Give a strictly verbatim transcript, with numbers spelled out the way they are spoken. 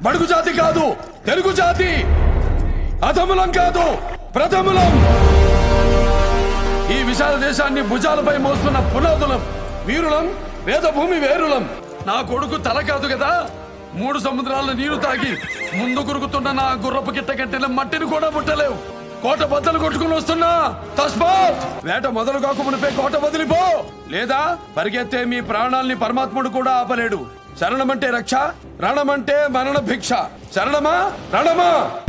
బడుగు జాతి కాదు, తెలుగు జాతి. అధములం కాదు, ప్రథములం. ఈ విశాల దేశాన్ని భుజాలపై మోస్తున్న పునాదులం, వీరులం, వేదభూమి వేరులం. నా కొడుకు తల కాదు కదా, మూడు సముద్రాల నీరు తాగి ముందు కురుకుతున్న నా గుర్రపు గిట్ట కట్టిన మట్టిని కూడా ముట్టలేవు. కోట బద్దలు కొట్టుకుని వస్తున్నా. తస్మాత్ వేట మొదలు కాకమునిపై కోట వదిలిపో, లేదా పరిగెత్తే మీ ప్రాణాల్ని పరమాత్ముడు కూడా ఆపలేడు. శరణమంటే రక్ష, రణమంటే మరణ భిక్ష. శరణమా రణమా.